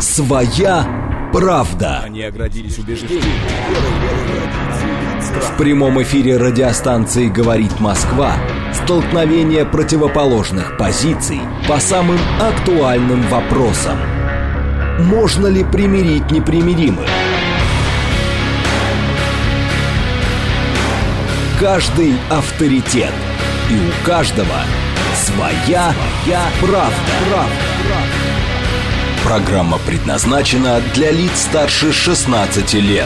Своя правда. Они оградились убеждением. В прямом эфире радиостанции «Говорит Москва» столкновение противоположных позиций по самым актуальным вопросам. Можно ли примирить непримиримых? Каждый авторитет. И у каждого своя правда. Программа предназначена для лиц старше 16 лет.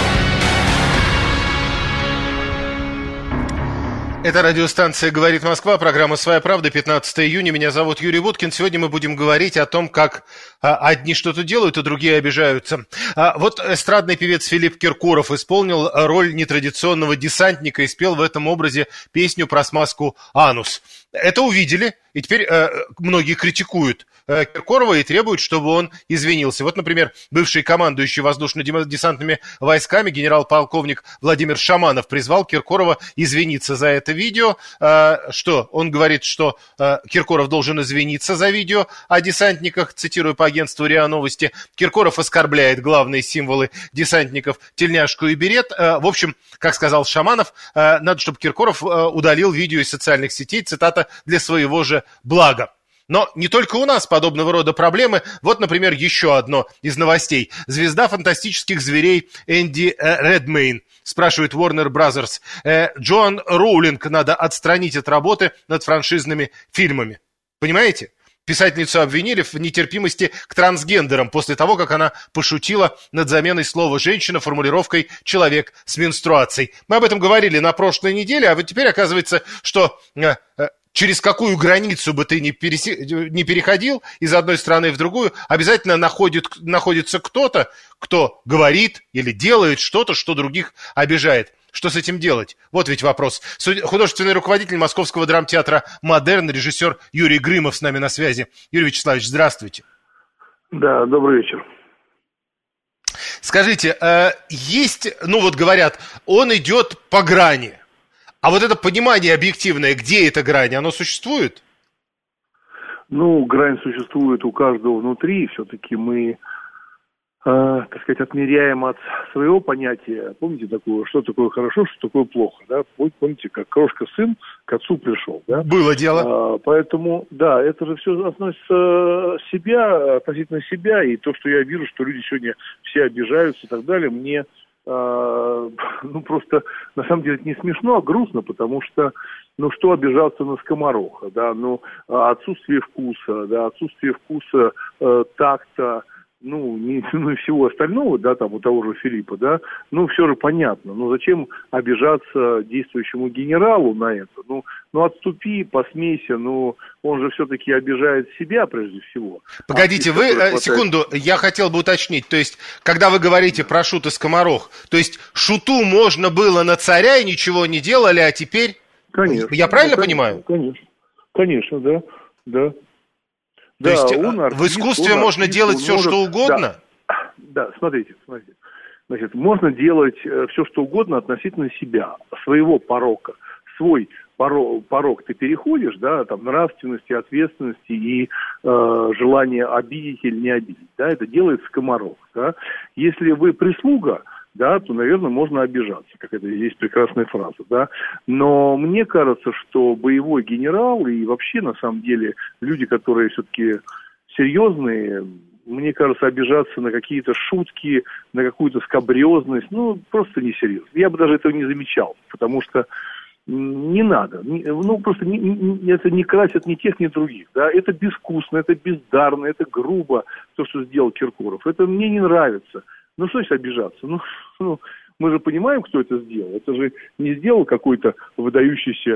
Это радиостанция «Говорит Москва», программа «Своя правда», 15 июня. Меня зовут Юрий Буткин. Сегодня мы будем говорить о том, как одни что-то делают, а другие обижаются. Вот эстрадный певец Филипп Киркоров исполнил роль нетрадиционного десантника и спел в этом образе песню про смазку «Анус». Это увидели, и теперь многие критикуют Киркорова и требуют, чтобы он извинился. Вот, например, бывший командующий воздушно-десантными войсками генерал-полковник Владимир Шаманов призвал Киркорова извиниться за это видео. Что? Он говорит, что Киркоров должен извиниться за видео о десантниках, цитирую по агентству РИА Новости. Киркоров оскорбляет главные символы десантников тельняшку и берет. В общем, как сказал Шаманов, надо, чтобы Киркоров удалил видео из социальных сетей, цитата, для своего же блага. Но не только у нас подобного рода проблемы. Вот, например, еще одно из новостей. Звезда фантастических зверей Энди Редмейн спрашивает Warner Brothers. Джоан Роулинг надо отстранить от работы над франшизными фильмами. Понимаете? Писательницу обвинили в нетерпимости к трансгендерам после того, как она пошутила над заменой слова «женщина» формулировкой «человек с менструацией». Мы об этом говорили на прошлой неделе, а вот теперь оказывается, что через какую границу бы ты ни переходил из одной страны в другую, обязательно находится кто-то, кто говорит или делает что-то, что других обижает. Что с этим делать? Вот ведь вопрос. Художественный руководитель Московского драмтеатра «Модерн», режиссер Юрий Грымов с нами на связи. Юрий Вячеславович, здравствуйте. Да, добрый вечер. Скажите, есть, говорят, он идет по грани. А вот это понимание объективное, где эта грань, оно существует? Грань существует у каждого внутри. Все-таки мы, отмеряем от своего понятия. Помните такое, что такое хорошо, что такое плохо, да? Помните, как крошка-сын к отцу пришел, да? Было дело. Поэтому, да, это же все относится относительно себя. И то, что я вижу, что люди сегодня все обижаются и так далее, мне... просто, на самом деле, это не смешно, а грустно, потому что, что обижаться на скомороха, да, отсутствие вкуса, такта, и всего остального, да, там, у того же Филиппа, да, все же понятно, зачем обижаться действующему генералу на это, отступи, посмейся, он же все-таки обижает себя прежде всего. Погодите, секунду, я хотел бы уточнить, то есть, когда вы говорите про шут и скоморох, то есть, шуту можно было на царя и ничего не делали, а теперь... Конечно. Я правильно понимаю? Конечно, да. То есть в искусстве можно делать все, что угодно? Да, смотрите. Значит, можно делать все, что угодно относительно себя, своего порока. Свой порок ты переходишь, да, там, нравственности, ответственности и желание обидеть или не обидеть. Да, это делает скоморох. Да. Если вы прислуга, да, то, наверное, можно обижаться, как это есть прекрасная фраза, да. Но мне кажется, что боевой генерал и вообще, на самом деле, люди, которые все-таки серьезные, мне кажется, обижаться на какие-то шутки, на какую-то скабрезность, просто несерьезно. Я бы даже этого не замечал, потому что не надо. Это не красит ни тех, ни других. Да? Это безвкусно, это бездарно, это грубо, то, что сделал Киркоров. Это мне не нравится. Что значит обижаться? Мы же понимаем, кто это сделал. Это же не сделал какой-то выдающийся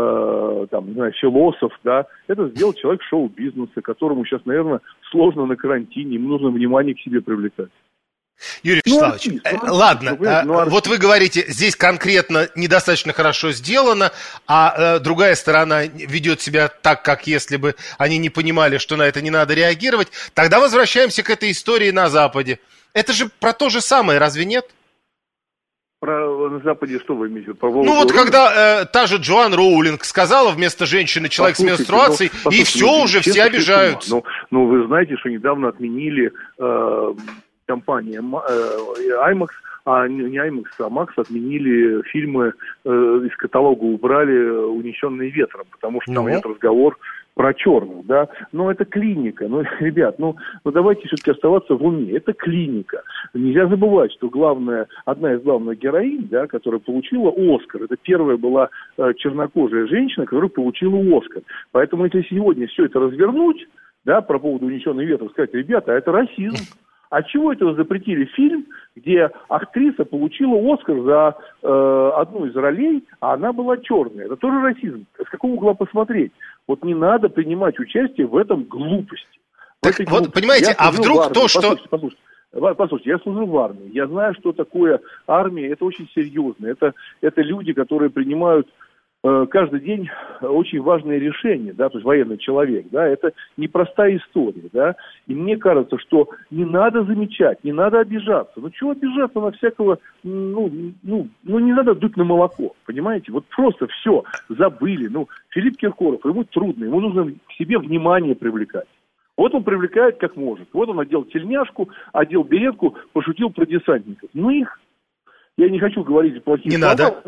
философ, да. Это сделал человек шоу-бизнеса, которому сейчас, наверное, сложно на карантине, ему нужно внимание к себе привлекать. Юрий Вячеславович, ладно, вот вы говорите, здесь конкретно недостаточно хорошо сделано, а другая сторона ведет себя так, как если бы они не понимали, что на это не надо реагировать. Тогда возвращаемся к этой истории на Западе. Это же про то же самое, разве нет? На Западе что вы имеете? Ну вот когда та же Джоан Роулинг сказала вместо женщины человек с менструацией, и все уже, все обижаются. Ну вы знаете, что недавно отменили компания IMAX, не IMAX, а Max отменили фильмы, из каталога убрали «Унесенные ветром», потому что там идет разговор про черных, да, но это клиника, ребят, давайте все-таки оставаться в уме, это клиника. Нельзя забывать, что одна из главных героинь, да, которая получила Оскар, это первая была чернокожая женщина, которая получила Оскар. Поэтому если сегодня все это развернуть, да, по поводу «Унесенных ветром», сказать, ребята, это расизм. А чего это вы запретили фильм, где актриса получила Оскар за одну из ролей, а она была черная? Это тоже расизм. С какого угла посмотреть? Вот не надо принимать участие в этом глупости. Так вот, понимаете, а вдруг то, что... Послушайте, я служил в армии. Я знаю, что такое армия. Это очень серьезно. Это люди, которые принимают каждый день очень важные решения, да, то есть военный человек, да, это непростая история, да, и мне кажется, что не надо замечать, не надо обижаться, чего обижаться на всякого, не надо дуть на молоко, понимаете, вот просто все, забыли, Филипп Киркоров, ему трудно, ему нужно к себе внимание привлекать. Вот он привлекает как может, вот он одел тельняшку, одел беретку, пошутил про десантников, я не хочу говорить плохие слова, надо.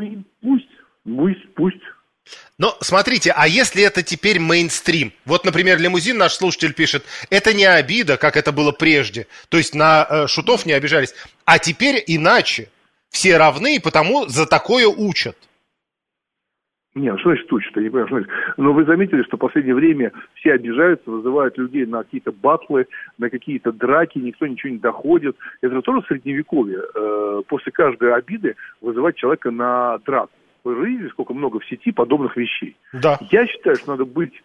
Пусть. Но смотрите, а если это теперь мейнстрим? Вот, например, Лимузин, наш слушатель пишет, это не обида, как это было прежде. То есть на шутов не обижались. А теперь иначе. Все равны, и потому за такое учат. Нет, что значит учат? Я не понимаю, что значит. Но вы заметили, что в последнее время все обижаются, вызывают людей на какие-то батлы, на какие-то драки, никто ничего не доходит. Это же тоже средневековье. После каждой обиды вызывать человека на драку. Вы же видели, сколько много в сети подобных вещей. Да. Я считаю, что надо быть,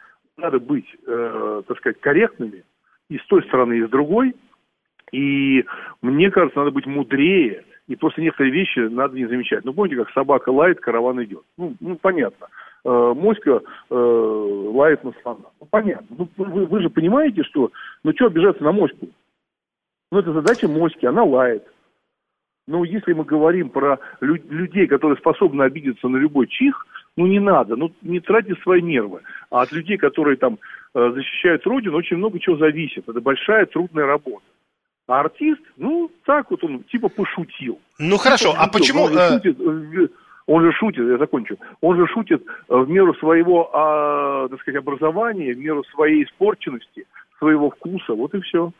так сказать, корректными и с той стороны, и с другой. И мне кажется, надо быть мудрее. И после некоторых вещи надо не замечать. Помните, как собака лает, караван идет. Понятно. Моська лает на слона. Понятно. Вы же понимаете, что... что обижаться на моську? Это задача моськи, она лает. Если мы говорим про людей, которые способны обидеться на любой чих, не надо, не тратьте свои нервы. А от людей, которые там защищают Родину, очень много чего зависит. Это большая трудная работа. А артист, так вот он типа пошутил. Хорошо, а почему... Он же шутит, я закончу. Он же шутит в меру своего, так сказать, образования, в меру своей испорченности, своего вкуса, вот и все.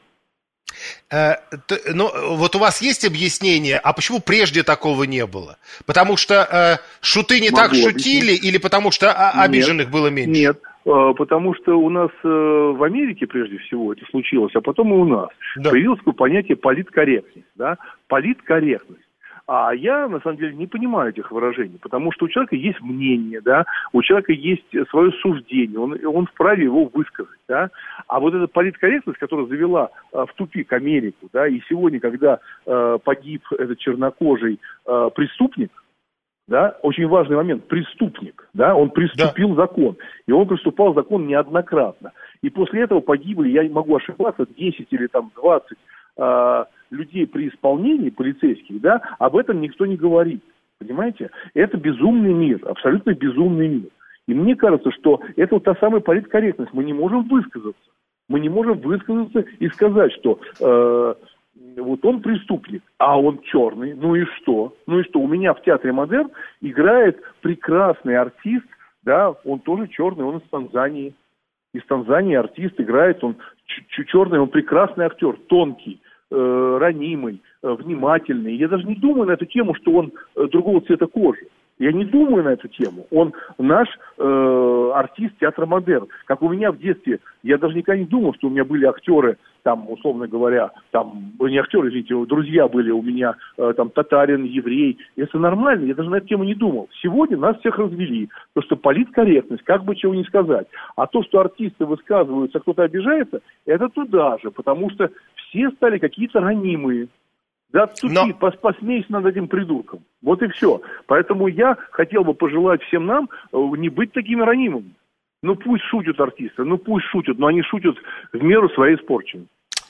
Вот у вас есть объяснение, а почему прежде такого не было? Потому что шуты не так шутили или потому что обиженных было меньше? Нет, потому что у нас в Америке прежде всего это случилось, а потом и у нас. Да. Появилось такое понятие политкорректность. Да? Политкорректность. А я, на самом деле, не понимаю этих выражений, потому что у человека есть мнение, да, у человека есть свое суждение, он вправе его высказать, да. А вот эта политкорректность, которая завела в тупик Америку, да, и сегодня, когда погиб этот чернокожий преступник, да, очень важный момент, преступник, да, он приступил закон, и он приступал закон неоднократно. И после этого погибли, я могу ошибаться, 10 или 20 людей при исполнении полицейских, да, об этом никто не говорит, понимаете? Это безумный мир, абсолютно безумный мир. И мне кажется, что это вот та самая политкорректность. Мы не можем высказаться. Мы не можем высказаться и сказать, что вот он преступник, а он черный, и что? У меня в театре «Модерн» играет прекрасный артист, да, он тоже черный, он из Танзании. Из Танзании артист играет, он черный, он прекрасный актер, тонкий, ранимый, внимательный. Я даже не думаю на эту тему, что он другого цвета кожи. Я не думаю на эту тему. Он наш артист театра «Модерн». Как у меня в детстве, я даже никогда не думал, что у меня были актеры, условно говоря, не актеры, извините, друзья были у меня, татарин, еврей. Это нормально, я даже на эту тему не думал. Сегодня нас всех развели. Потому что политкорректность, как бы чего ни сказать. А то, что артисты высказываются, кто-то обижается, это туда же, потому что все стали какие-то ранимые. Да, посмейся над этим придурком. Вот и все. Поэтому я хотел бы пожелать всем нам не быть такими ранимыми. Пусть шутят артисты, пусть шутят, но они шутят в меру своей испорченности.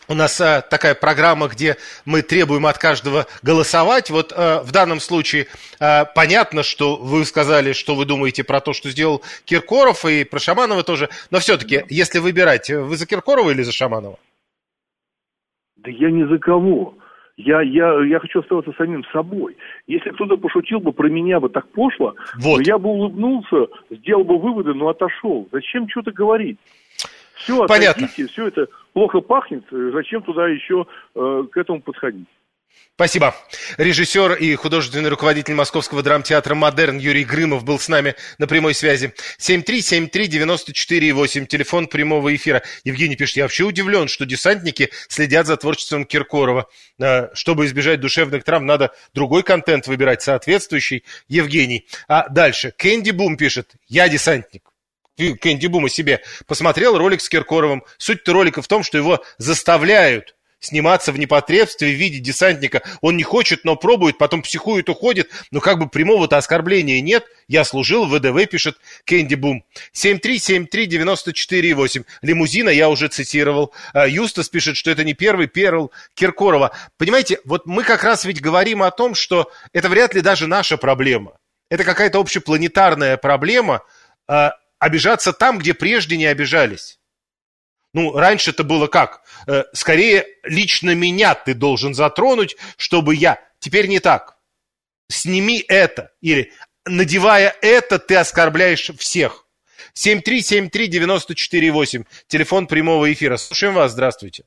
у нас такая программа, где мы требуем от каждого голосовать. Вот в данном случае понятно, что вы сказали, что вы думаете про то, что сделал Киркоров, и про Шаманова тоже. Но все-таки, если выбирать, вы за Киркорова или за Шаманова? Да я ни за кого. Я хочу оставаться самим собой. Если кто-то пошутил бы про меня бы так пошло, вот. я бы улыбнулся, сделал бы выводы, но отошел. Зачем что-то говорить? Все, отойдите, все это плохо пахнет, зачем туда еще к этому подходить? Спасибо. Режиссер и художественный руководитель Московского драмтеатра «Модерн» Юрий Грымов был с нами на прямой связи. 7373948, телефон прямого эфира. Евгений пишет, я вообще удивлен, что десантники следят за творчеством Киркорова. Чтобы избежать душевных травм, надо другой контент выбирать, соответствующий. Евгений. А дальше. Кэнди Бум пишет, я десантник. Кэнди Бум о себе посмотрел ролик с Киркоровым. Суть-то ролика в том, что его заставляют сниматься в непотребстве в виде десантника. Он не хочет, но пробует, потом психует, уходит. Но как бы прямого-то оскорбления нет. Я служил в ВДВ, пишет Кэнди Бум. 7373948. Лимузина я уже цитировал. Юстас пишет, что это не первый перл Киркорова. Понимаете, вот мы как раз ведь говорим о том, что это вряд ли даже наша проблема. Это какая-то общепланетарная проблема. Обижаться там, где прежде не обижались. Ну, раньше-то было как? Скорее, лично меня ты должен затронуть, чтобы я... Теперь не так. Сними это. Или, надевая это, ты оскорбляешь всех. 7373948. Телефон прямого эфира. Слушаем вас. Здравствуйте.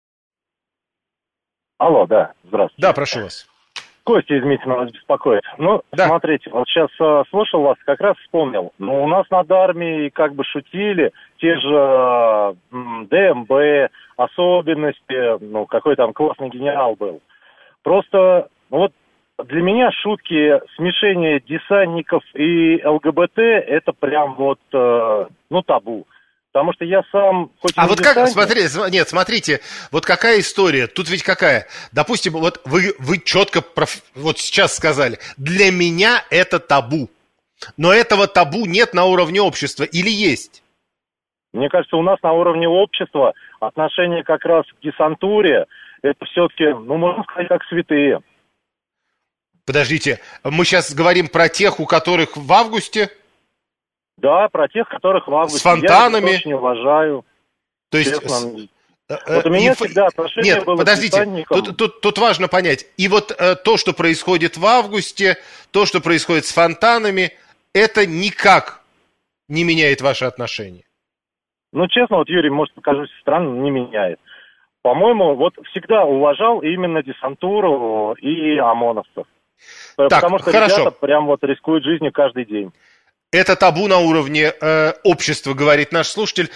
Алло, да. Здравствуйте. Да, прошу вас. Костя из Митина вас беспокоит. Ну, да. Смотрите, вот сейчас слушал вас, как раз вспомнил. Ну, у нас над армией как бы шутили, те же ДМБ, особенности, ну, какой там классный генерал был. Просто, ну, вот для меня шутки, смешение десантников и ЛГБТ, это прям вот, ну, табу. Потому что я сам... А вот как, смотрите, вот какая история, тут ведь какая. Допустим, вот вы четко вот сейчас сказали, для меня это табу. Но этого табу нет на уровне общества или есть? Мне кажется, у нас на уровне общества отношение как раз к десантуре, это все-таки, ну, можно сказать, как святые. Подождите, мы сейчас говорим про тех, у которых в августе... Да, про тех, которых в августе. С фонтанами. Я их очень уважаю. То есть... Честно. Вот у меня всегда отношение было подождите, к десантникам. Тут важно понять. И вот то, что происходит в августе, то, что происходит с фонтанами, это никак не меняет ваши отношения. Ну, честно, вот, Юрий, может, покажусь странно, не меняет. По-моему, вот всегда уважал именно десантуру и ОМОНовцев. Так, потому что хорошо. ребята прям вот рискуют жизнью каждый день. Это табу на уровне общества, говорит наш слушатель.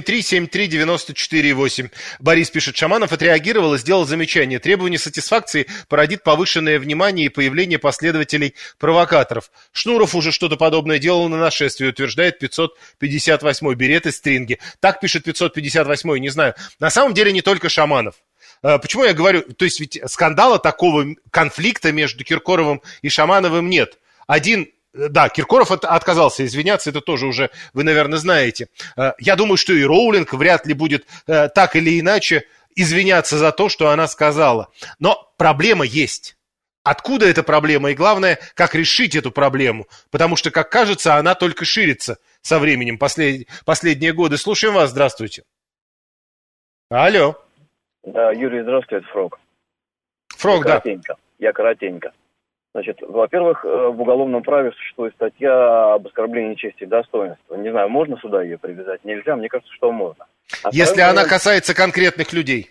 7373948. Борис пишет, Шаманов отреагировал и сделал замечание. Требование сатисфакции породит повышенное внимание и появление последователей-провокаторов. Шнуров уже что-то подобное делал на нашествии, утверждает 558-й. Береты, стринги. Так пишет 558-й, не знаю. На самом деле не только Шаманов. Почему я говорю, то есть ведь скандала такого, конфликта между Киркоровым и Шамановым нет. Да, Киркоров отказался извиняться, это тоже уже вы, наверное, знаете. Я думаю, что и Роулинг вряд ли будет так или иначе извиняться за то, что она сказала. Но проблема есть. Откуда эта проблема? И главное, как решить эту проблему. Потому что, как кажется, она только ширится со временем последние годы. Слушаем вас, здравствуйте. Алло. Да, Юрий, здравствуйте, это Фрог. Фрог, да. Я коротенько. Значит, во-первых, в уголовном праве существует статья об оскорблении чести и достоинства. Не знаю, можно сюда ее привязать? Нельзя? Мне кажется, что можно. Если она касается конкретных людей.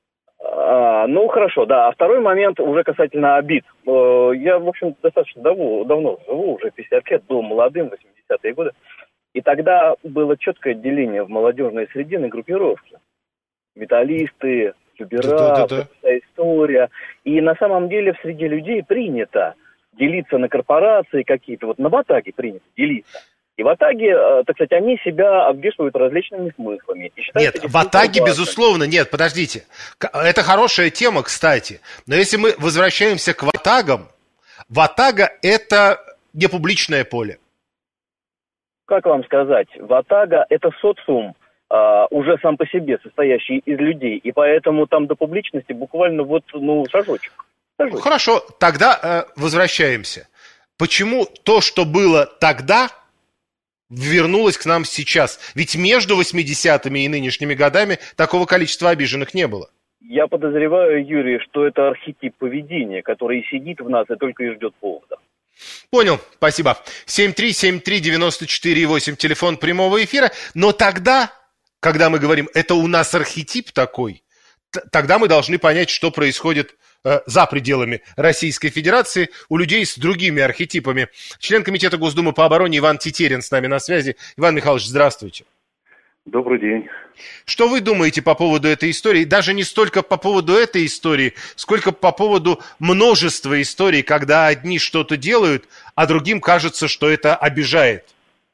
Ну, хорошо, да. А второй момент уже касательно обид. Я, в общем, достаточно давно живу, уже 50 лет, был молодым, 80-е годы. И тогда было четкое деление в молодежной среде на группировки. Металлисты, Любера, вся история. И на самом деле в среде людей принято делиться на корпорации какие-то. Вот на Ватаге принято делиться. И в Ватаге, так сказать, они себя обвешивают различными смыслами. Нет, в Ватаге, безусловно, нет, подождите. Это хорошая тема, кстати. Но если мы возвращаемся к Ватагам, Ватага – это не публичное поле. Как вам сказать? Ватага – это социум, уже сам по себе состоящий из людей. И поэтому там до публичности буквально шажочек. Хорошо, тогда возвращаемся. Почему то, что было тогда, вернулось к нам сейчас? Ведь между 80-ми и нынешними годами такого количества обиженных не было. Я подозреваю, Юрий, что это архетип поведения, который сидит в нас и только и ждет повода. Понял, спасибо. 7373948, телефон прямого эфира. Но тогда, когда мы говорим, это у нас архетип такой, тогда мы должны понять, что происходит за пределами Российской Федерации у людей с другими архетипами. Член Комитета Госдумы по обороне Иван Тетерин с нами на связи. Иван Михайлович, здравствуйте. Добрый день. Что вы думаете по поводу этой истории? Даже не столько по поводу этой истории, сколько по поводу множества историй, когда одни что-то делают, а другим кажется, что это обижает.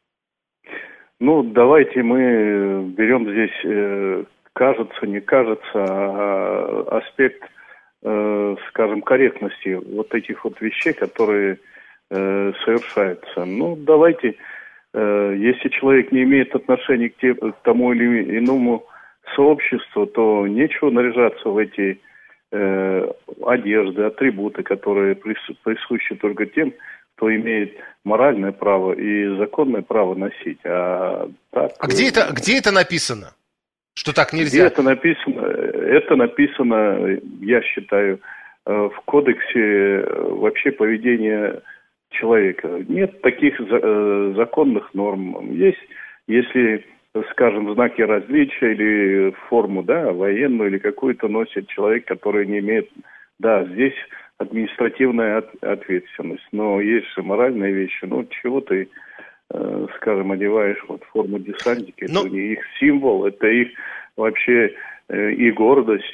Давайте мы берем здесь, кажется, не кажется, аспект, скажем, корректности вот этих вот вещей, которые совершаются. Давайте... Если человек не имеет отношения к тому или иному сообществу, то нечего наряжаться в эти одежды, атрибуты, которые присущи только тем, кто имеет моральное право и законное право носить. Где это написано? Что так нельзя? Где это написано? Это написано, я считаю, в кодексе вообще поведения человека. Нет таких законных норм. Есть, если, скажем, знаки различия или форму, военную или какую-то носит человек, который не имеет, здесь административная ответственность. Но есть же моральные вещи. Чего ты, скажем, одеваешь форму десантника? Это не их символ, это их вообще и гордость,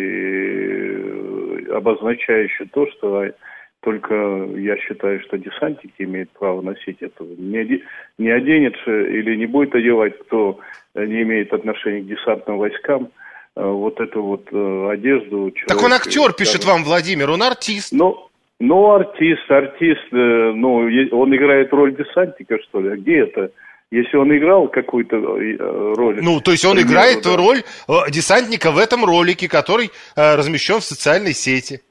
и обозначающее то, что только я считаю, что десантники имеют право носить это. Не оденет или не будет одевать, кто не имеет отношения к десантным войскам, эту одежду. Человек, так он актер, пишет вам Владимир, он артист. Артист, он играет роль десантника, что ли? А где это? Если он играл какую-то роль... то есть он играет роль десантника в этом ролике, который размещен в социальной сети.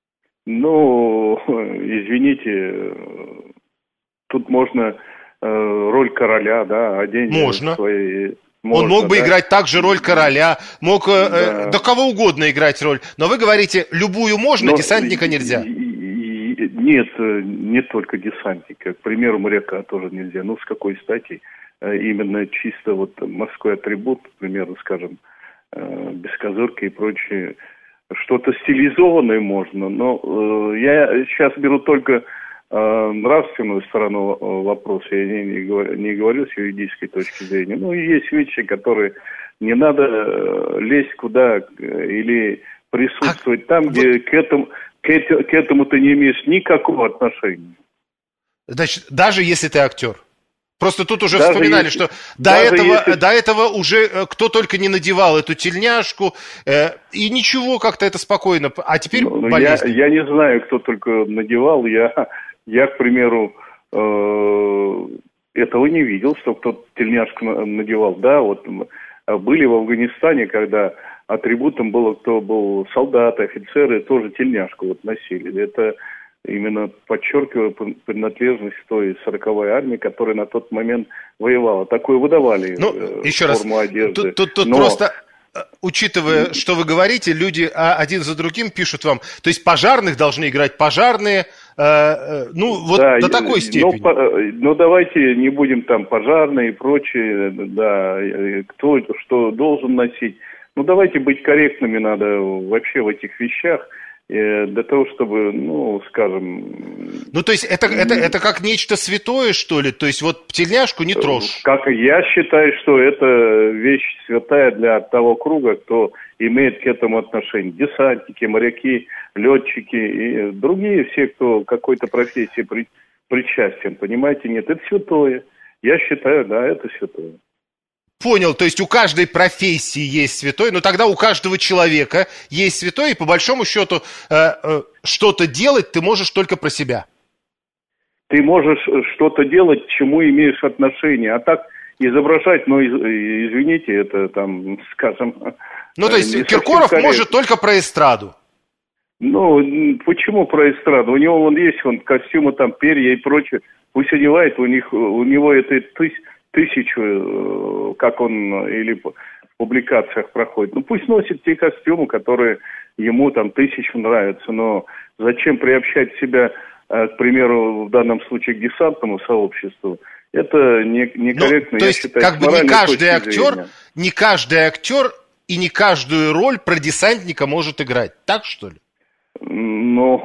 Извините, тут можно роль короля, одеть можно. свои... Он мог бы играть также роль короля, мог да кого угодно играть роль. Но вы говорите, любую можно, десантника нельзя. Нет, не только десантника. К примеру, моряка тоже нельзя. С какой стати? Именно чисто морской атрибут, к примеру, скажем, бескозырка и прочее. Что-то стилизованное можно, но я сейчас беру только нравственную сторону вопроса, я не говорю с юридической точки зрения. Есть вещи, которые не надо лезть куда или присутствовать там, где к этому ты не имеешь никакого отношения. Значит, даже если ты актер? Просто тут уже вспоминали, что до этого уже кто только не надевал эту тельняшку, и ничего, как-то это спокойно. А теперь болезнь. Я не знаю, кто только надевал. Я, к примеру, этого не видел, что кто-то тельняшку надевал. Были в Афганистане, когда атрибутом было, кто был солдаты, офицеры, тоже тельняшку носили. Это... Именно подчеркиваю принадлежность той 40-й армии, которая на тот момент воевала. Такое выдавали еще форму раз, одежды. Тут просто, учитывая, что вы говорите, люди один за другим пишут вам. То есть пожарных должны играть пожарные, до такой степени. Давайте не будем там пожарные и прочее, кто что должен носить. Давайте быть корректными надо вообще в этих вещах. Для того, чтобы, скажем... то есть это как нечто святое, что ли? То есть тельняшку не трожь? Как я считаю, что это вещь святая для того круга, кто имеет к этому отношение. Десантники, моряки, летчики и другие, все, кто к какой-то профессии причастен. Понимаете, нет, это святое. Я считаю, это святое. Понял, то есть у каждой профессии есть святой, но тогда у каждого человека есть святой, и по большому счету что-то делать ты можешь только про себя. Ты можешь что-то делать, к чему имеешь отношение. А так, изображать, но, извините, это там, скажем... Ну, то есть Киркоров может только про эстраду. Ну, почему про эстраду? У него есть костюмы, там, перья и прочее. Пусть одевает, у него это тысячу, как он или в публикациях проходит. Ну, пусть носит те костюмы, которые ему там тысячу нравятся. Но зачем приобщать себя, к примеру, в данном случае к десантному сообществу? Это некорректно, то есть, я считаю, как бы не каждый актер и не каждую роль про десантника может играть. Так, что ли? Ну,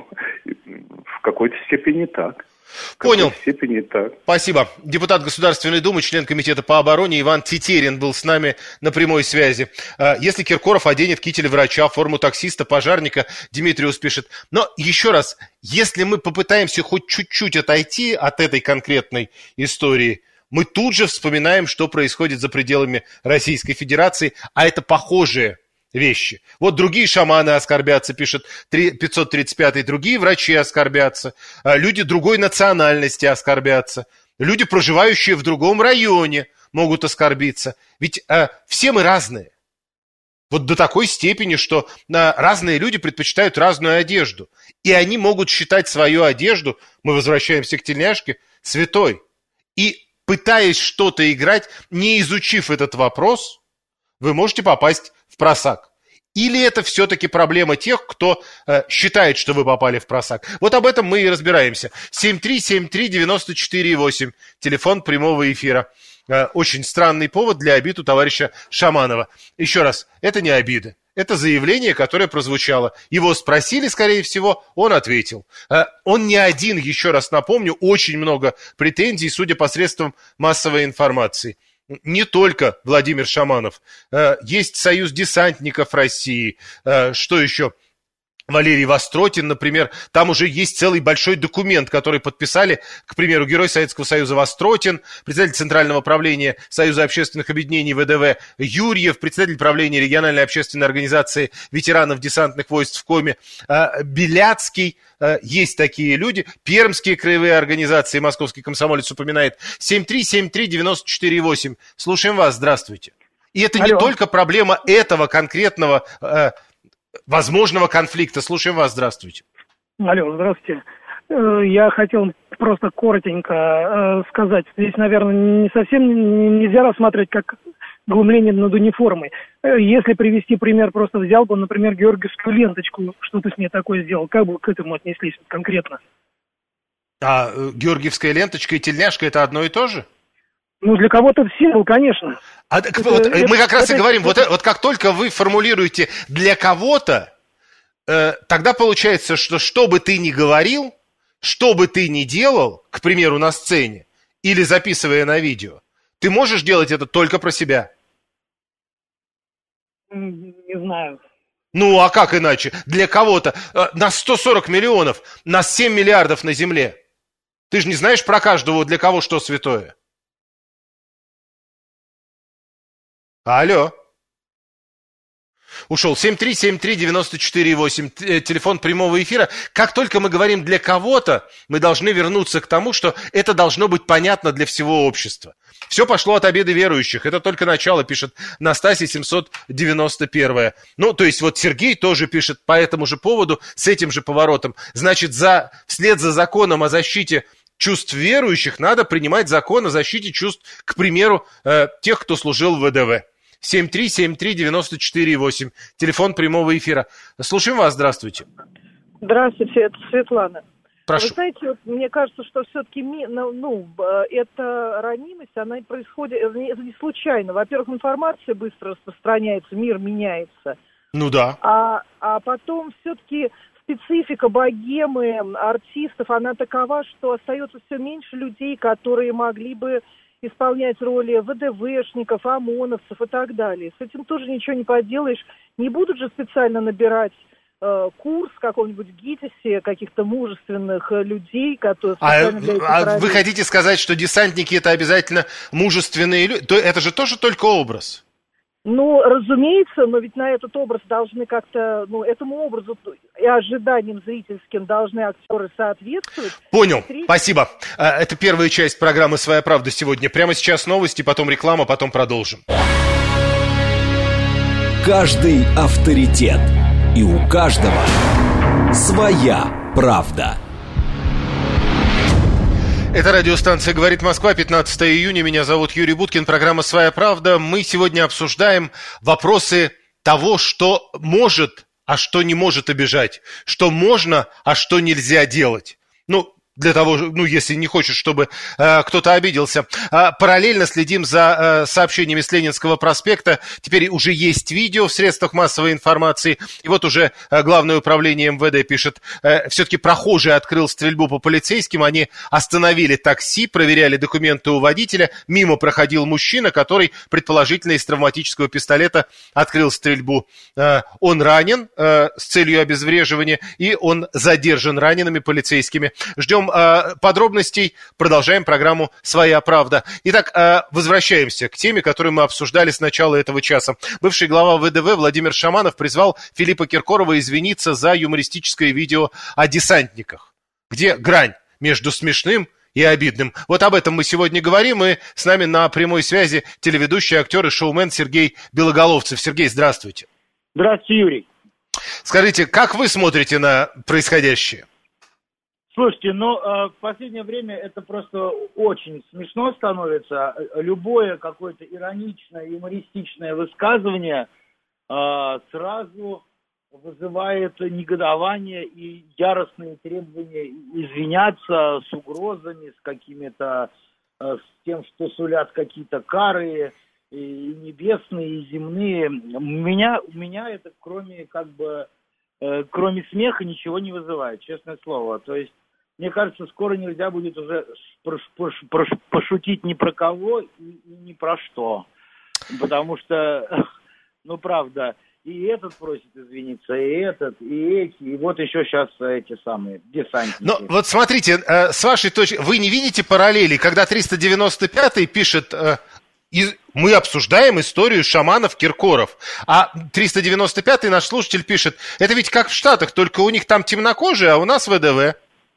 в какой-то степени так. Понял. В степени так. Спасибо. Депутат Государственной Думы, член Комитета по обороне Иван Тетерин был с нами на прямой связи. Если Киркоров оденет китель врача, форму таксиста, пожарника, Дмитриус пишет. Но еще раз, если мы попытаемся хоть чуть-чуть отойти от этой конкретной истории, мы тут же вспоминаем, что происходит за пределами Российской Федерации, а это похожие вещи. Вот другие шаманы оскорбятся, пишет 535-й, другие врачи оскорбятся, люди другой национальности оскорбятся, люди, проживающие в другом районе, могут оскорбиться. Ведь все мы разные. Вот до такой степени, что разные люди предпочитают разную одежду. И они могут считать свою одежду, мы возвращаемся к тельняшке, святой. И пытаясь что-то играть, не изучив этот вопрос, вы можете попасть в просак. Или это все-таки проблема тех, кто считает, что вы попали в просак? Вот об этом мы и разбираемся. 7373948, телефон прямого эфира. Очень странный повод для обид у товарища Шаманова. Еще раз, это не обида. Это заявление, которое прозвучало. Его спросили, скорее всего, он ответил. Он не один, еще раз напомню, очень много претензий, судя по средствам массовой информации. Не только Владимир Шаманов. Есть Союз десантников России. Что еще? Валерий Востротин, например. Там уже есть целый большой документ, который подписали, к примеру, герой Советского Союза Востротин, председатель Центрального правления Союза общественных объединений ВДВ Юрьев, председатель правления региональной общественной организации ветеранов десантных войск в Коме Беляцкий. Есть такие люди. Пермские краевые организации, Московский комсомолец упоминает. 7373948. Слушаем вас, здравствуйте. И это не только проблема этого конкретного возможного конфликта. Слушаем вас, здравствуйте. Алло, здравствуйте. Я хотел просто коротенько сказать. Здесь, наверное, не совсем нельзя рассматривать как глумление над униформой. Если привести пример, просто взял бы, например, георгиевскую ленточку, что-то с ней такое сделал, как бы к этому отнеслись конкретно? А георгиевская ленточка и тельняшка – это одно и то же? Ну, для кого-то символ, конечно. Мы как раз и говорим, вот как только вы формулируете «для кого-то», тогда получается, что бы ты ни говорил, что бы ты ни делал, к примеру, на сцене или записывая на видео, ты можешь делать это только про себя. Не знаю. Ну, а как иначе? Для кого-то. Нас 140 миллионов, нас 7 миллиардов на земле. Ты же не знаешь про каждого, для кого что святое. Алло. Ушел. 7373948, телефон прямого эфира. Как только мы говорим «для кого-то», мы должны вернуться к тому, что это должно быть понятно для всего общества. Все пошло от обеда верующих. Это только начало, пишет Настасья 791. Ну, то есть вот Сергей тоже пишет по этому же поводу, с этим же поворотом. Значит, вслед за законом о защите чувств верующих надо принимать закон о защите чувств, к примеру, тех, кто служил в ВДВ. 7373948, телефон прямого эфира. Слушаем вас, здравствуйте. Здравствуйте, это Светлана. Прошу. Вы знаете, вот, мне кажется, что все-таки эта ранимость, она происходит, это не случайно. Во-первых, информация быстро распространяется, мир меняется. Ну да. А потом все-таки специфика богемы, артистов, она такова, что остается все меньше людей, которые могли бы исполнять роли ВДВшников, ОМОНовцев и так далее. С этим тоже ничего не поделаешь. Не будут же специально набирать курс в каком-нибудь ГИТИСе каких-то мужественных людей, которые специально для этих ролей. Вы хотите сказать, что десантники это обязательно мужественные люди? Это же тоже только образ. Ну, разумеется, но ведь на этот образ должны как-то, этому образу и ожиданиям зрительским должны актеры соответствовать. Понял, спасибо. Это первая часть программы «Своя правда» сегодня. Прямо сейчас новости, потом реклама, потом продолжим. Каждый авторитет. И у каждого своя правда. Это радиостанция «Говорит Москва», 15 июня. Меня зовут Юрий Буткин, программа «Своя правда». Мы сегодня обсуждаем вопросы того, что может, а что не может обижать. Что можно, а что нельзя делать. Для того, если не хочешь, чтобы кто-то обиделся. Параллельно следим за сообщениями с Ленинского проспекта. Теперь уже есть видео в средствах массовой информации. И вот уже Главное управление МВД пишет, все-таки прохожий открыл стрельбу по полицейским. Они остановили такси, проверяли документы у водителя. Мимо проходил мужчина, который, предположительно, из травматического пистолета открыл стрельбу. Он ранен с целью обезвреживания, и он задержан ранеными полицейскими. Ждем подробностей, продолжаем программу «Своя правда». Итак, возвращаемся к теме, которую мы обсуждали с начала этого часа. Бывший глава ВДВ Владимир Шаманов призвал Филиппа Киркорова извиниться за юмористическое видео о десантниках. Где грань между смешным и обидным? Вот об этом мы сегодня говорим, и с нами на прямой связи телеведущий, актер и шоумен Сергей Белоголовцев. Сергей, здравствуйте. Здравствуйте, Юрий. Скажите, как вы смотрите на происходящее? Слушайте, в последнее время это просто очень смешно становится. Любое какое-то ироничное, юмористичное высказывание сразу вызывает негодование и яростные требования извиняться с угрозами, с какими-то, с тем, что сулят какие-то кары и небесные, и земные. У меня это кроме смеха ничего не вызывает, честное слово. То есть, мне кажется, скоро нельзя будет уже пошутить ни про кого и ни про что. Потому что, правда, и этот просит извиниться, и этот, и эти, и вот еще сейчас эти самые десантники. Но вот смотрите, с вашей точки, вы не видите параллели, когда 395-й пишет... Мы обсуждаем историю Шаманов-Киркоров. А 395-й наш слушатель пишет, это ведь как в Штатах, только у них там темнокожие, а у нас ВДВ.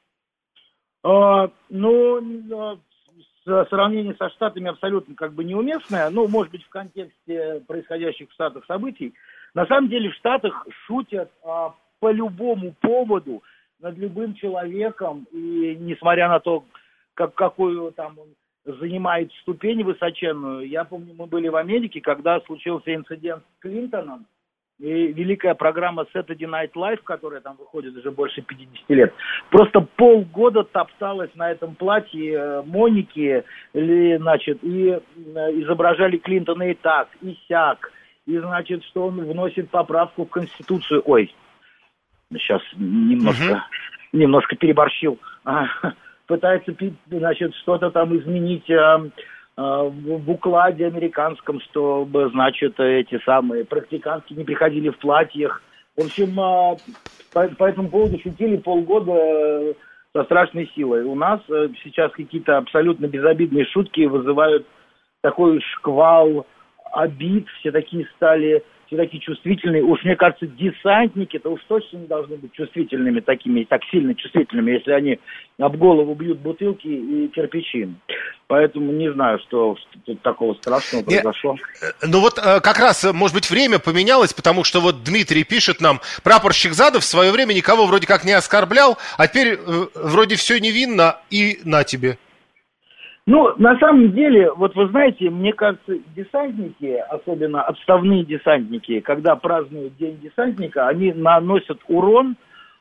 Сравнение со Штатами абсолютно неуместное, может быть, в контексте происходящих в Штатах событий. На самом деле в Штатах шутят по любому поводу над любым человеком, и несмотря на то, какую там он занимает ступень высоченную. Я помню, мы были в Америке, когда случился инцидент с Клинтоном, и великая программа Saturday Night Live, которая там выходит уже больше 50 лет, просто полгода топталась на этом платье Моники, и изображали Клинтона и так, и сяк, и, что он вносит поправку в Конституцию. Ой, сейчас немножко переборщил. Пытается, что-то там изменить в укладе американском, чтобы, эти самые практикантки не приходили в платьях. В общем, по этому поводу шутили полгода со страшной силой. У нас сейчас какие-то абсолютно безобидные шутки вызывают такой шквал обид, все такие чувствительные. Уж, мне кажется, десантники-то уж точно не должны быть чувствительными такими, так сильно чувствительными, если они об голову бьют бутылки и кирпичи. Поэтому не знаю, что тут такого страшного произошло. Как раз, может быть, время поменялось, потому что Дмитрий пишет нам, прапорщик Задов в свое время никого вроде как не оскорблял, а теперь вроде все невинно и на тебе. На самом деле, вы знаете, мне кажется, десантники, особенно отставные десантники, когда празднуют День десантника, они наносят урон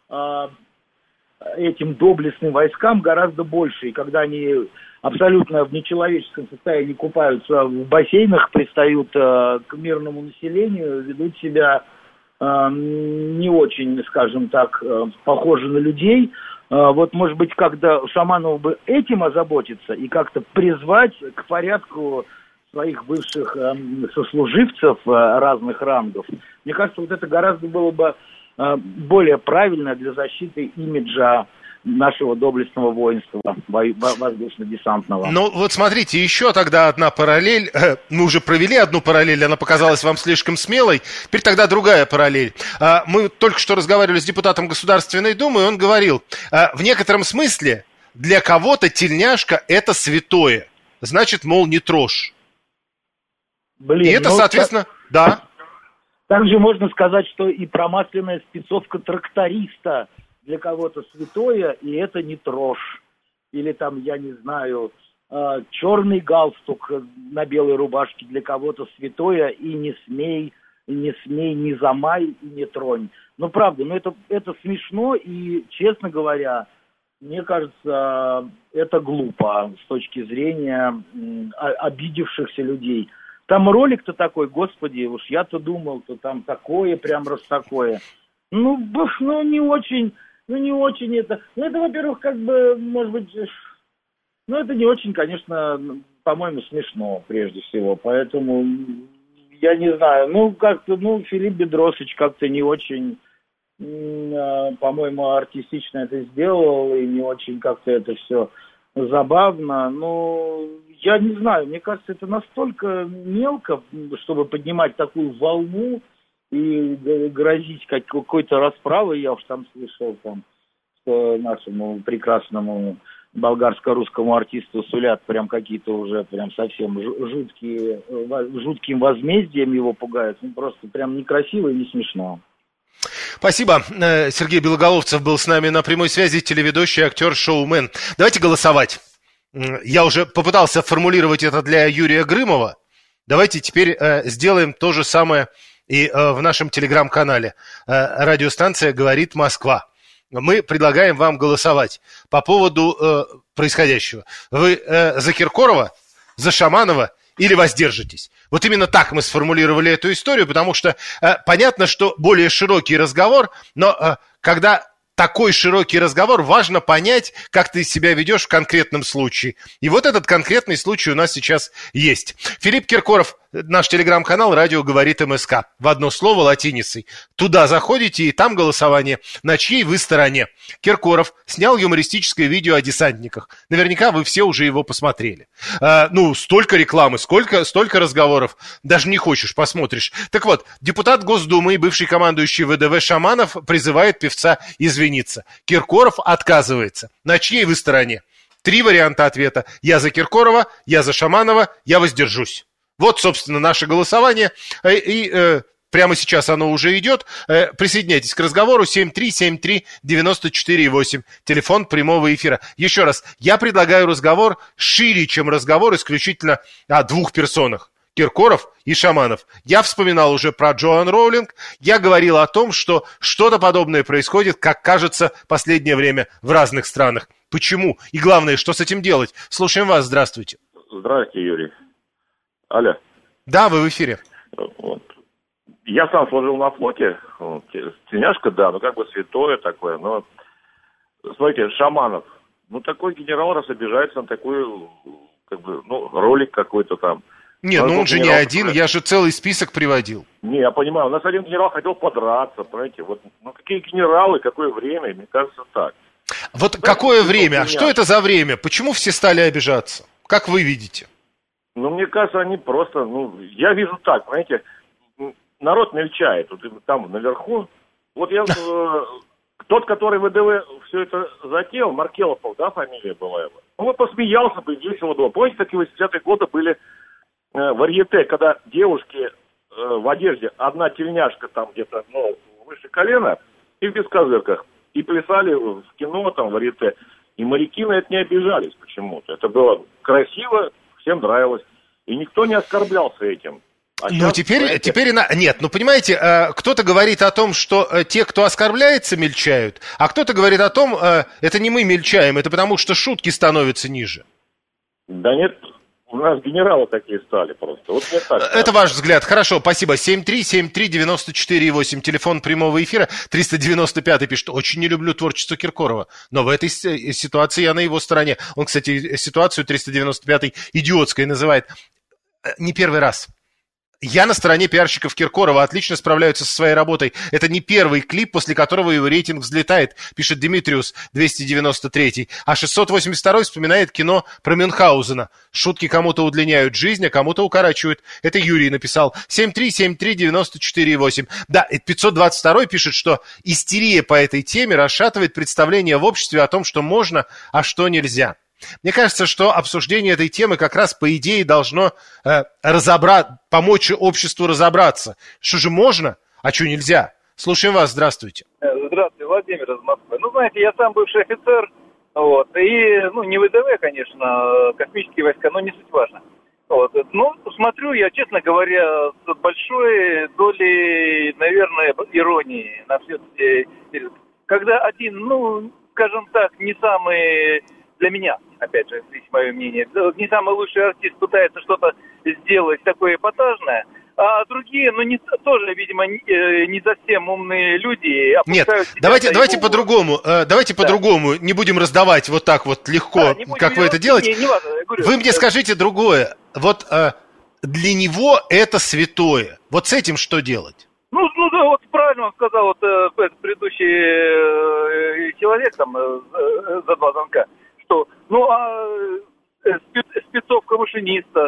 этим доблестным войскам гораздо больше. И когда они абсолютно в нечеловеческом состоянии купаются в бассейнах, пристают к мирному населению, ведут себя не очень, скажем так, похожи на людей. Может быть, когда Шаманову бы этим озаботиться и как-то призвать к порядку своих бывших сослуживцев разных рангов, мне кажется, это гораздо было бы более правильно для защиты имиджа нашего доблестного воинства воздушно-десантного. Ну, вот смотрите, еще тогда одна параллель. Мы уже провели одну параллель, она показалась вам слишком смелой. Теперь тогда другая параллель. Мы только что разговаривали с депутатом Государственной Думы, и он говорил, в некотором смысле для кого-то тельняшка – это святое. Значит, мол, не трожь. Блин, и это, соответственно, да. Также можно сказать, что и промасленная спецовка тракториста для кого-то святое, и это не трожь. Или там, я не знаю, черный галстук на белой рубашке для кого-то святое, и не смей, не замай, и не тронь. Ну, правда, это смешно, и, честно говоря, мне кажется, это глупо с точки зрения обидевшихся людей. Там ролик-то такой, господи, уж я-то думал, то там такое, прям раз такое. Ну, не очень это. Ну, это, во-первых, как бы, может быть, ну, это не очень, конечно, по-моему, смешно, прежде всего. Поэтому, я не знаю, Филипп Бедросович как-то не очень, по-моему, артистично это сделал, и не очень как-то это все забавно. Но я не знаю, мне кажется, это настолько мелко, чтобы поднимать такую волну и грозить какой-то расправой. Я уж там слышал, что нашему прекрасному болгарско-русскому артисту сулят прям какие-то уже прям совсем жутким возмездием его пугают. Ну, просто прям некрасиво и не смешно. Спасибо. Сергей Белоголовцев был с нами на прямой связи, телеведущий, актер, шоумен. Давайте голосовать. Я уже попытался формулировать это для Юрия Грымова. Давайте теперь сделаем то же самое и в нашем телеграм-канале. Радиостанция «Говорит Москва». Мы предлагаем вам голосовать по поводу происходящего. Вы за Киркорова, за Шаманова или воздержитесь? Вот именно так мы сформулировали эту историю, потому что понятно, что более широкий разговор, но когда такой широкий разговор, важно понять, как ты себя ведешь в конкретном случае. И вот этот конкретный случай у нас сейчас есть. Филипп Киркоров, наш телеграм-канал «Радио говорит МСК». В одно слово латиницей. Туда заходите, и там голосование. На чьей вы стороне? Киркоров снял юмористическое видео о десантниках. Наверняка вы все уже его посмотрели. Столько рекламы, столько разговоров. Даже не хочешь, посмотришь. Так вот, депутат Госдумы и бывший командующий ВДВ Шаманов призывает певца извиниться. Киркоров отказывается. На чьей вы стороне? 3 варианта ответа. Я за Киркорова, я за Шаманова, я воздержусь. Вот, собственно, наше голосование. И прямо сейчас оно уже идет. Присоединяйтесь к разговору. 7373948. Телефон прямого эфира. Еще раз, я предлагаю разговор шире, чем разговор исключительно о 2 персонах. Киркоров и Шаманов. Я вспоминал уже про Джоан Роулинг. Я говорил о том, что что-то подобное происходит, как кажется, в последнее время в разных странах. Почему? И главное, что с этим делать? Слушаем вас. Здравствуйте. Здравствуйте, Юрий. Алло. Да, вы в эфире. Вот. Я сам служил на флоте. Тельняшка, да, как бы святое такое. Но, смотрите, Шаманов. Такой генерал, раз обижается на такой, ролик какой-то там. Нет, он же не один, я же целый список приводил. Не, я понимаю, у нас один генерал хотел подраться, понимаете. Какие генералы, какое время, мне кажется, так. Вот какое время? А что это за время? Почему все стали обижаться? Как вы видите? Мне кажется, они просто, я вижу так, понимаете, народ мельчает, там наверху. Вот я, тот, который ВДВ все это затеял, Маркелопов, да, фамилия была его, он посмеялся бы, весело было. Помните, такие 80-е годы были варьете, когда девушки в одежде, одна тельняшка там где-то, выше колена, и в бескозырках, и плясали в кино, там, варьете. И моряки на это не обижались почему-то. Это было красиво, всем нравилось. И никто не оскорблялся этим. Нет, понимаете, кто-то говорит о том, что те, кто оскорбляется, мельчают, а кто-то говорит о том, это не мы мельчаем, это потому что шутки становятся ниже. Да нет, у нас генералы такие стали просто. Вот мне так. Это ваш взгляд. Хорошо, спасибо. 7373948, телефон прямого эфира. 395 пишет, очень не люблю творчество Киркорова, но в этой ситуации я на его стороне. Он, кстати, ситуацию 395 идиотской называет. Не первый раз. Я на стороне пиарщиков Киркорова, отлично справляются со своей работой. Это не первый клип, после которого его рейтинг взлетает, пишет Димитриус, 293. А 682 вспоминает кино про Мюнхгаузена. Шутки кому-то удлиняют жизнь, а кому-то укорачивают. Это Юрий написал. 7373948. Да, 522 пишет, что истерия по этой теме расшатывает представление в обществе о том, что можно, а что нельзя. Мне кажется, что обсуждение этой темы как раз, по идее, должно помочь обществу разобраться. Что же можно, а что нельзя? Слушаем вас, здравствуйте. Здравствуйте, Владимир из Москвы. Ну, знаете, я сам бывший офицер, вот, и, не ВДВ, конечно, космические войска, но не суть важно. Вот, ну, смотрю я, честно говоря, с большой долей, наверное, иронии на все это. Когда один, скажем так, не самый... Для меня, опять же, здесь мое мнение, не самый лучший артист пытается что-то сделать такое эпатажное, а другие, тоже, видимо, не совсем умные люди. Нет, давайте по-другому. По-другому. Не будем раздавать вот так вот легко, как вы это делаете. Вы мне скажите другое. Вот для него это святое. Вот с этим что делать? Да, вот правильно он сказал, предыдущий человек там за 2 звонка. Что, спецовка машиниста,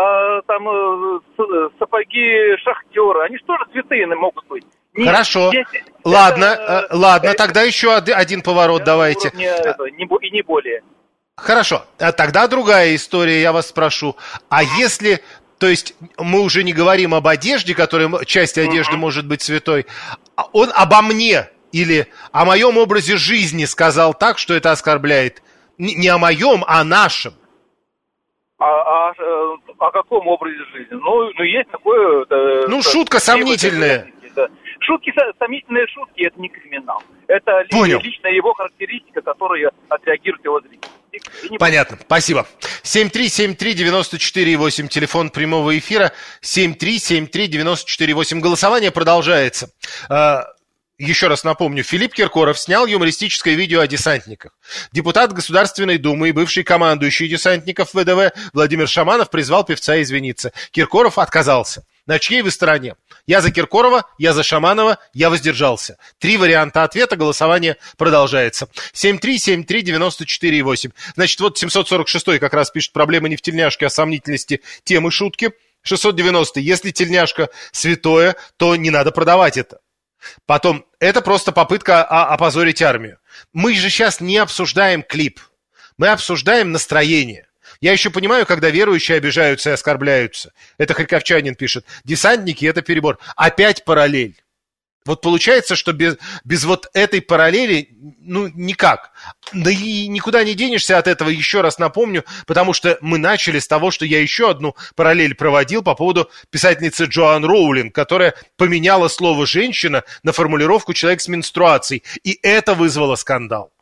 сапоги шахтера, они что же святые могут быть? Хорошо, ладно, тогда еще один поворот давайте. И не более. Хорошо, тогда другая история, я вас спрошу. А если, то есть мы уже не говорим об одежде, которая часть одежды может быть святой, он обо мне или о моем образе жизни сказал так, что это оскорбляет. Не о моем, а о нашем. О каком образе жизни? Есть такое... шутка сомнительная. Сомнительные шутки, это не криминал. Это лично его характеристика, которая отреагирует его зритель. Понятно, спасибо. 7373948, телефон прямого эфира. 7373948. Голосование продолжается. Еще раз напомню, Филипп Киркоров снял юмористическое видео о десантниках. Депутат Государственной Думы и бывший командующий десантников ВДВ Владимир Шаманов призвал певца извиниться. Киркоров отказался. На чьей вы стороне? Я за Киркорова, я за Шаманова, я воздержался. 3 варианта ответа, голосование продолжается. 7373948. Значит, вот 746 как раз пишет: проблема не в тельняшке, а сомнительности темы шутки. 690. Если тельняшка святое, то не надо продавать это. Потом, это просто попытка опозорить армию. Мы же сейчас не обсуждаем клип. Мы обсуждаем настроение. Я еще понимаю, когда верующие обижаются и оскорбляются. Это Харьковчанин пишет. Десантники – это перебор. Опять параллель. Вот получается, что без вот этой параллели, никак. Да и никуда не денешься от этого, еще раз напомню, потому что мы начали с того, что я еще одну параллель проводил по поводу писательницы Джоан Роулинг, которая поменяла слово «женщина» на формулировку «человек с менструацией». И это вызвало скандал.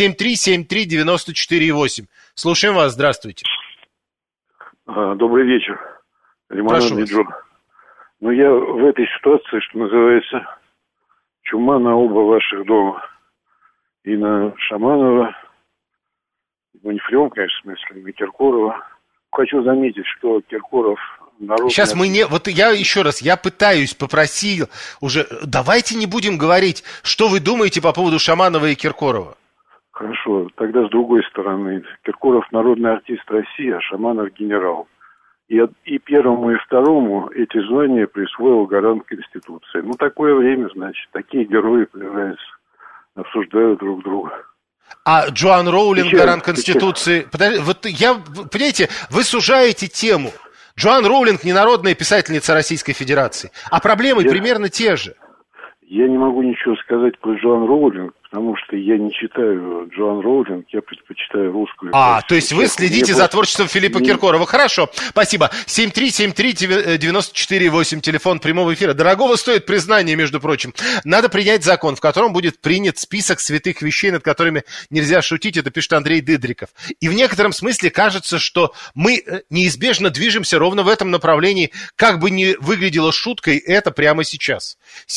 7373948. Слушаем вас, здравствуйте. Добрый вечер. Лимонад Меджо. Я в этой ситуации, что называется... Чума на оба ваших дома. И на Шаманова, не Фрём, конечно, в смысле, и Киркорова. Хочу заметить, что Киркоров... Сейчас мы не... Вот я еще раз, я попросил уже... Давайте не будем говорить, что вы думаете по поводу Шаманова и Киркорова. Хорошо, тогда с другой стороны. Киркоров народный артист России, а Шаманов генерал. И первому, и второму эти звания присвоил гарант Конституции. Такое время, значит, такие герои появляются, обсуждают друг друга. А Джоан Роулинг гарант Конституции... Понимаете, вы сужаете тему. Джоан Роулинг не народная писательница Российской Федерации, а проблемы примерно те же. Я не могу ничего сказать про Джоан Роулинг, потому что я не читаю Джоан Роулинг, я предпочитаю русскую. То есть вы следите за творчеством Филиппа Киркорова. Хорошо, спасибо. 7373948, телефон прямого эфира. Дорогого стоит признание, между прочим. Надо принять закон, в котором будет принят список святых вещей, над которыми нельзя шутить. Это пишет Андрей Дыдриков. И в некотором смысле кажется, что мы неизбежно движемся ровно в этом направлении, как бы ни выглядело шуткой это прямо сейчас.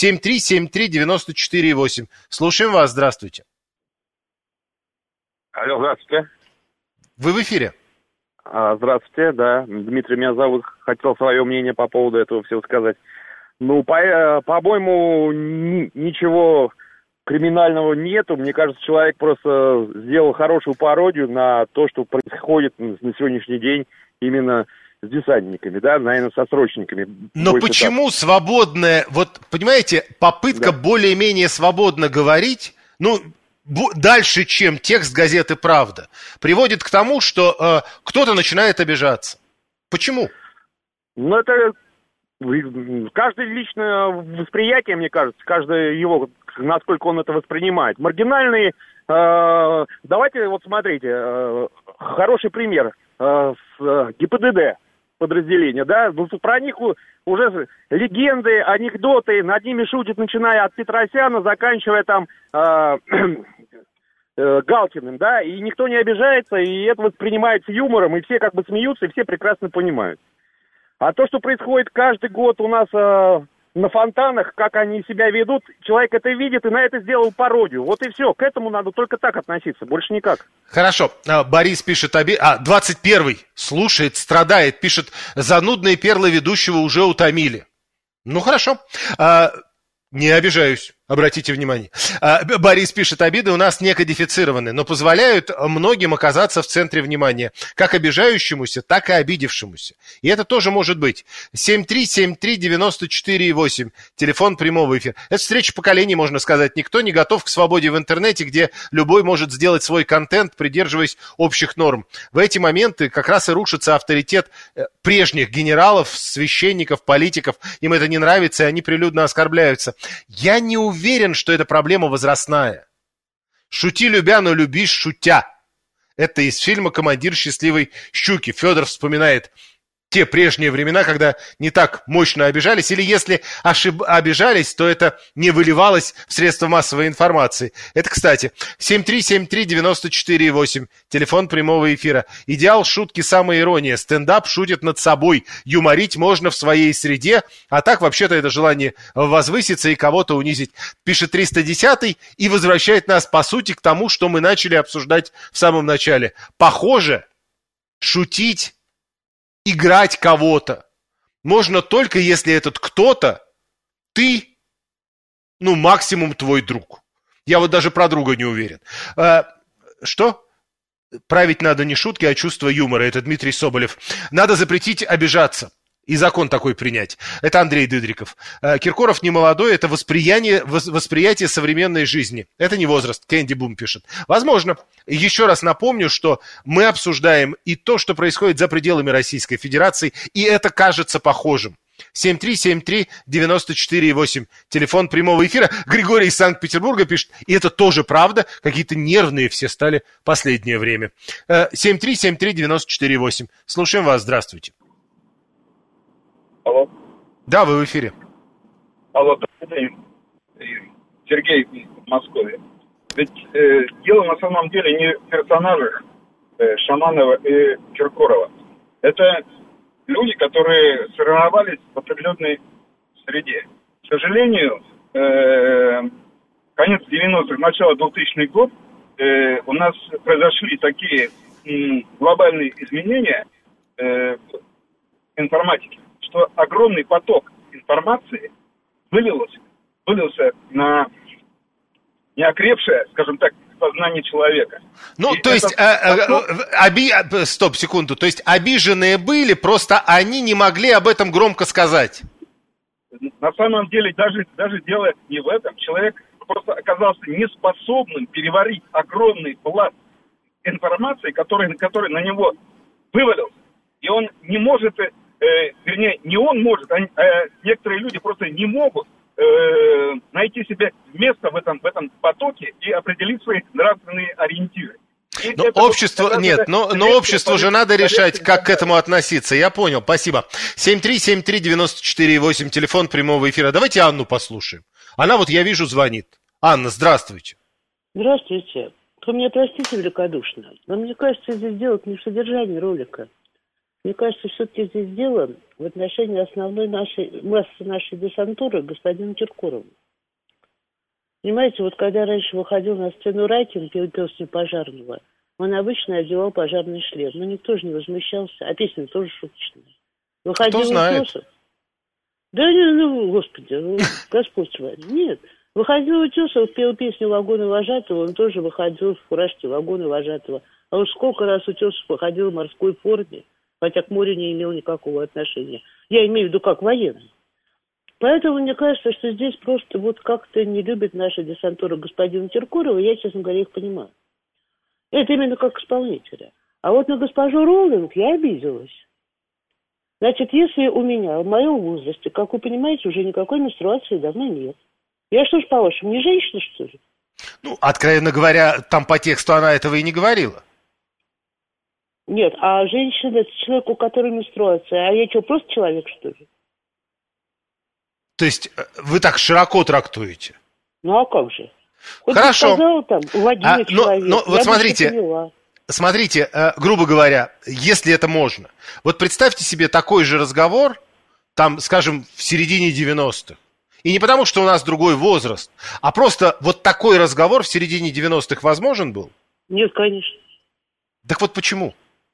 7373948. Слушаем вас, здравствуйте. Алло, здравствуйте. Вы в эфире. Здравствуйте, да, Дмитрий меня зовут. Хотел свое мнение по поводу этого всего сказать. Ну, по-моему, ничего криминального нету. Мне кажется, человек просто сделал хорошую пародию на то, что происходит на сегодняшний день именно с десантниками, да, наверное, со срочниками. Но почему свободная, вот, понимаете, попытка более-менее свободно говорить, ну, дальше, чем текст газеты «Правда», приводит к тому, что кто-то начинает обижаться. Почему? Ну, это каждое личное восприятие, мне кажется, каждый его, насколько он это воспринимает. Маргинальные, давайте вот смотрите, хороший пример с ГИБДД подразделения, да, про них уже легенды, анекдоты, над ними шутят, начиная от Петросяна, заканчивая там Галкиным, да, и никто не обижается, и это воспринимается юмором, и все как бы смеются, и все прекрасно понимают. А то, что происходит каждый год у нас на фонтанах, как они себя ведут, человек это видит и на это сделал пародию. Вот и все. К этому надо только так относиться, больше никак. Хорошо. Борис пишет, 21-й слушает, страдает, пишет, занудные перлы ведущего уже утомили. Ну, хорошо. Не обижаюсь, обратите внимание. Борис пишет, обиды у нас не кодифицированы, но позволяют многим оказаться в центре внимания, как обижающемуся, так и обидевшемуся. И это тоже может быть. 7373948, телефон прямого эфира. Это встреча поколений, можно сказать. Никто не готов к свободе в интернете, где любой может сделать свой контент, придерживаясь общих норм. В эти моменты как раз и рушится авторитет прежних генералов, священников, политиков. Им это не нравится, и они прилюдно оскорбляются. Я не уверен, что это проблема возрастная. Шути, любя, но любишь, шутя. Это из фильма «Командир счастливой щуки». Федор вспоминает те прежние времена, когда не так мощно обижались, или если обижались, то это не выливалось в средства массовой информации. Это, кстати, 7373948, телефон прямого эфира. Идеал шутки – самоирония. Стендап шутит над собой. Юморить можно в своей среде, а так вообще-то это желание возвыситься и кого-то унизить. Пишет 310-й и возвращает нас, по сути, к тому, что мы начали обсуждать в самом начале. Похоже, шутить, играть кого-то можно только, если этот кто-то ты, ну, максимум твой друг. Я вот даже про друга не уверен. Что? Править надо не шутки, а чувство юмора. Это Дмитрий Соболев. Надо запретить обижаться. И закон такой принять. Это Андрей Дыдриков. Киркоров не молодой, это восприятие современной жизни. Это не возраст, Кэнди Бум пишет. Возможно. Еще раз напомню, что мы обсуждаем и то, что происходит за пределами Российской Федерации, и это кажется похожим. 7373948, телефон прямого эфира. Григорий из Санкт-Петербурга пишет, и это тоже правда, какие-то нервные все стали в последнее время. 7373948. Слушаем вас, здравствуйте. Алло. Да, вы в эфире. Алло, добрый день. Сергей в Москве. Ведь дело на самом деле не в персонажах Шаманова и Киркорова. Это люди, которые сформировались в определенной среде. К сожалению, конец 90-х, начало 2000-х год, у нас произошли такие глобальные изменения в информатике, что огромный поток информации вылился на неокрепшее, скажем так, сознание человека. Ну, и то есть, стоп, секунду, то есть обиженные были, просто они не могли об этом громко сказать. На самом деле, даже дело не в этом. Человек просто оказался неспособным переварить огромный пласт информации, который на него вывалился. И он не может, вернее, не он может, а некоторые люди просто не могут найти себе место в этом потоке и определить свои нравственные ориентиры. Но общество, нет, но обществу же надо решать, как к этому относиться. Я понял, спасибо. 7373948, телефон прямого эфира. Давайте Анну послушаем. Она вот, я вижу, звонит. Анна, здравствуйте. Здравствуйте. Вы меня простите великодушно, но мне кажется, здесь дело не в содержании ролика. Мне кажется, все-таки здесь дело в отношении основной массы нашей десантуры господина Киркорова. Понимаете, вот когда раньше выходил на сцену Райкин, пел песню Пожарного, он обычно одевал пожарный шлем. Но никто же не возмущался. А песня тоже шуточная. Выходил Утесов. Да, ну, господи, Господь с вами. Нет. Выходил Утесов, пел песню «Вагоны вожатого», он тоже выходил в фуражке «Вагоны вожатого». А уж сколько раз Утесов выходил в морской форме, хотя к морю не имел никакого отношения. Я имею в виду как военный. Поэтому мне кажется, что здесь просто вот как-то не любят наши десантуры господина Киркорова, я, честно говоря, их понимаю. Это именно как исполнителя. А вот на госпожу Роулинг я обиделась. Значит, если у меня в моем возрасте, как вы понимаете, уже никакой менструации давно нет. Я что ж, по-вашему, не женщина, что ли? Ну, откровенно говоря, там по тексту она этого и не говорила. Нет, а женщина – это человек, у которой менструация. А я что, просто человек, что ли? То есть вы так широко трактуете? Ну, а как же? Хоть хорошо. Сказала, там, вагина человек. Но вот смотрите, грубо говоря, если это можно. Вот представьте себе такой же разговор, там, скажем, в середине 90-х. И не потому, что у нас другой возраст, а просто вот такой разговор в середине 90-х возможен был? Нет, конечно. Так вот почему?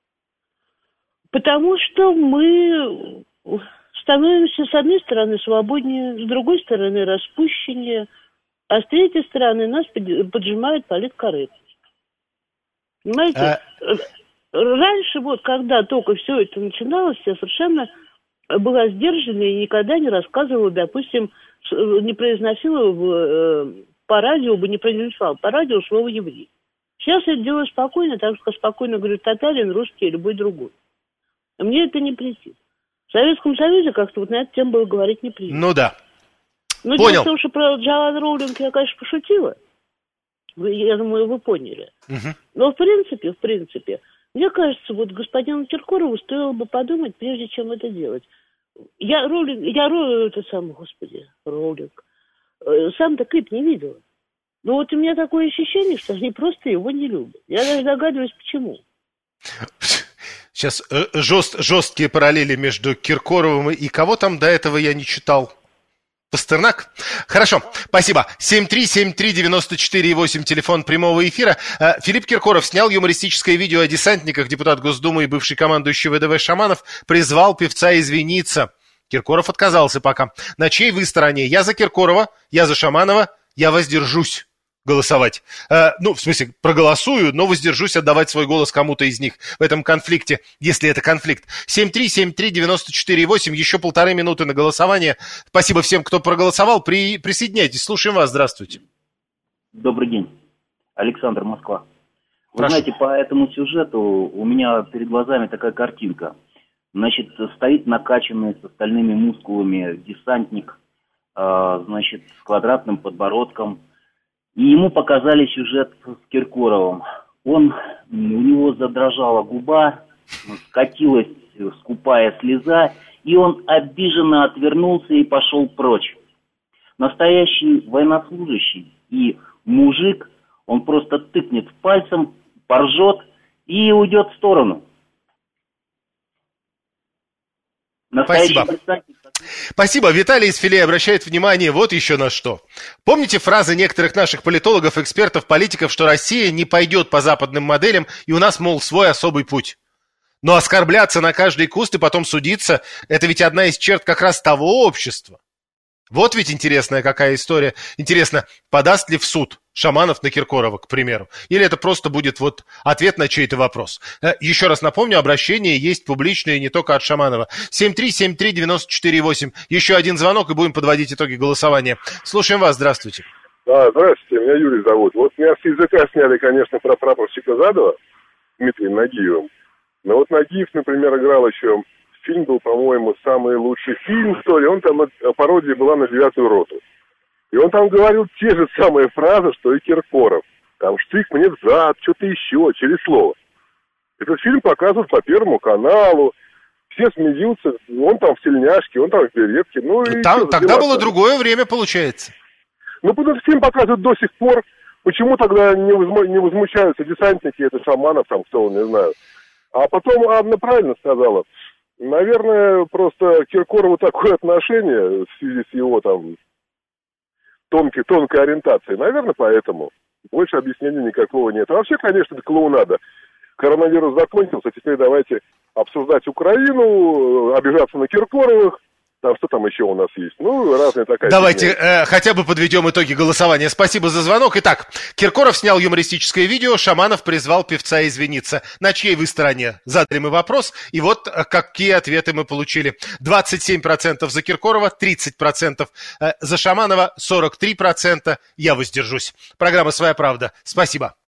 Потому что мы становимся, с одной стороны, свободнее, с другой стороны, распущеннее, а с третьей стороны нас поджимает политкорректность. Понимаете? Раньше, вот, когда только все это начиналось, я совершенно была сдержана и никогда не рассказывала, допустим, не произносила по радио, не произнесла по радио слово «еврей». Сейчас я это делаю спокойно, так что спокойно говорю татарин, русский и любой другой. Мне это не претит. В Советском Союзе как-то вот на эту тему было говорить не принято. Ну да. Ну, дело в том, что про Джоан Роулинг я, конечно, пошутила. Я думаю, вы поняли. Но в принципе, мне кажется, вот господину Киркорову стоило бы подумать, прежде чем это делать. Роулинг, сам-то клип не видела. Но вот у меня такое ощущение, что они просто его не любят. Я даже догадываюсь, почему. Сейчас жесткие параллели между Киркоровым и кого там до этого я не читал. Пастернак? Хорошо, спасибо. 7373948, телефон прямого эфира. Филипп Киркоров снял юмористическое видео о десантниках. Депутат Госдумы и бывший командующий ВДВ Шаманов призвал певца извиниться. Киркоров отказался пока. На чьей вы стороне? Я за Киркорова, я за Шаманова, я воздержусь голосовать. Ну, в смысле, проголосую, но воздержусь отдавать свой голос кому-то из них в этом конфликте, если это конфликт. 7373948, еще 1,5 минуты на голосование. Спасибо всем, кто проголосовал. Присоединяйтесь, слушаем вас, здравствуйте. Добрый день. Александр, Москва. Вы знаете, по этому сюжету у меня перед глазами такая картинка. Значит, стоит накачанный с остальными мускулами десантник, значит, с квадратным подбородком. И ему показали сюжет с Киркоровым. У него задрожала губа, скатилась скупая слеза, и он обиженно отвернулся и пошел прочь. Настоящий военнослужащий и мужик, он просто тыкнет пальцем, поржет и уйдет в сторону. Спасибо. Спасибо. Виталий из Филе обращает внимание вот еще на что. Помните фразы некоторых наших политологов, экспертов, политиков, что Россия не пойдет по западным моделям, и у нас, мол, свой особый путь? Но оскорбляться на каждый куст и потом судиться, это ведь одна из черт как раз того общества. Вот ведь интересная какая история. Интересно, подаст ли в суд Шаманов на Киркорова, к примеру? Или это просто будет вот ответ на чей-то вопрос? Еще раз напомню, обращение есть публичное, не только от Шаманова. 7373948. Еще один звонок, и будем подводить итоги голосования. Слушаем вас, здравствуйте. Здравствуйте, меня Юрий зовут. Вот меня с языка сняли, конечно, про прапорщика Задова Дмитрием Нагиевым. Но вот Нагиев, например, играл еще... Фильм был, по-моему, самый лучший фильм, что ли. Он там, пародия была на 9-ю роту. И он там говорил те же самые фразы, что и Киркоров. Там штык мне в зад, что-то еще, через слово. Этот фильм показывают по Первому каналу. Все смеются. Он там в тельняшке, он там в беретке. Ну, и тогда было другое время, получается. Ну, этот фильм показывают до сих пор. Почему тогда не возмущаются десантники, это Шаманов, там, кто, не знаю. А потом Анна правильно сказала. Наверное, просто Киркорову такое отношение в связи с его там тонкой ориентацией. Наверное, поэтому. Больше объяснений никакого нет. А вообще, конечно, это клоунада. Коронавирус закончился, теперь давайте обсуждать Украину, обижаться на Киркоровых. Там что там еще у нас есть? Ну, разная такая... Давайте хотя бы подведем итоги голосования. Спасибо за звонок. Итак, Киркоров снял юмористическое видео, Шаманов призвал певца извиниться. На чьей вы стороне? Задали мы вопрос, и вот какие ответы мы получили. 27% за Киркорова, 30% за Шаманова, 43% я воздержусь. Программа «Своя правда». Спасибо.